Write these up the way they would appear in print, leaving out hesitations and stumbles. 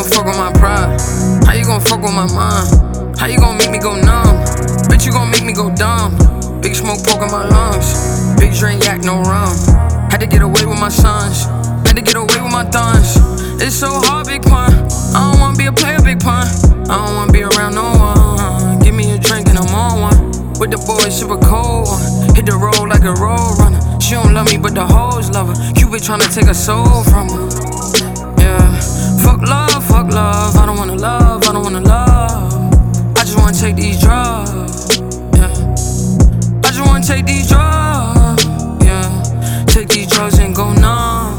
fuck with my pride? How you gon' fuck with my mind? How you gon' make me go numb? Bitch, you gon' make me go dumb. Big smoke poking my lungs. Big drink, yak, no rum. Had to get away with my sons. Had to get away with my thuns. It's so hard, big pun. I don't wanna be a player, big pun. I don't wanna be around no one. Give me a drink and I'm on one. With the boys, sip a cold one. Hit the road like a road runner. She don't love me, but the hoes love her. Cupid tryna take her soul from her. Yeah. Fuck love, fuck love. I don't wanna love, I don't wanna love. I just wanna take these drugs. Yeah. I just wanna take these drugs. Yeah. Take these drugs and go numb.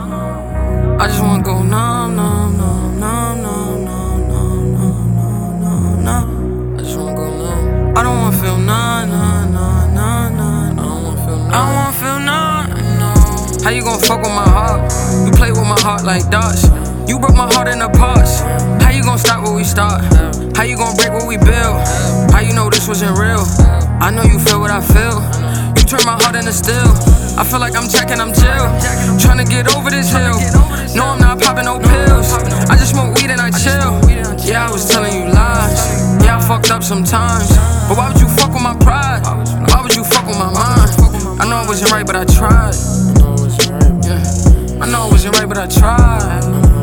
I just wanna go numb, numb, numb, numb, numb, numb, numb, numb, numb, numb. I just wanna go numb. I don't wanna feel none, none, none, none, none. I don't wanna feel none. I don't wanna feel none, no. How you gon' fuck with my heart? You play with my heart like dots. You broke my heart into parts. How you gon' stop where we start? How you gon' break what we build? How you know this wasn't real? I know you feel what I feel. You turn my heart into steel. I feel like I'm Jack and I'm Jill. Tryna get over this hill. No, I'm not popping no pills. I just smoke weed and I chill. Yeah, I was telling you lies. Yeah, I fucked up sometimes. But why would you fuck with my pride? Why would you fuck with my mind? I know I wasn't right, but I tried. Yeah. I know I wasn't right, but I tried.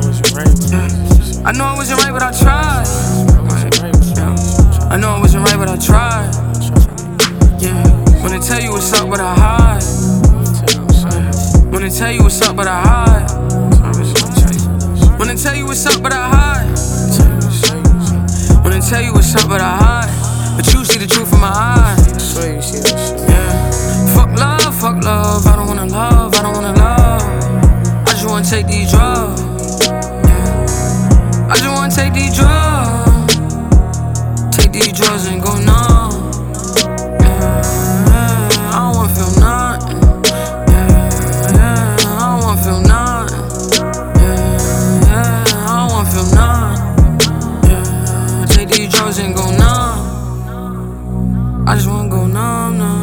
Yeah. I know I wasn't right, but I tried. I know I wasn't right, but I tried. Yeah. When they tell you what's up, but I hide. When they tell you what's up, but I hide. When they tell you what's up, but I hide. When they tell you what's up, but I hide. But you see the truth in my eyes. Yeah. Fuck love. I don't wanna love, I don't wanna love. I just wanna take these drugs. Yeah. I just wanna take these drugs. Take these drugs and go numb. Yeah. I don't wanna feel nothing. Yeah. I don't wanna feel nothing. Yeah. I don't wanna feel nothing. Yeah. Take these drugs and go numb. I just wanna go numb, numb.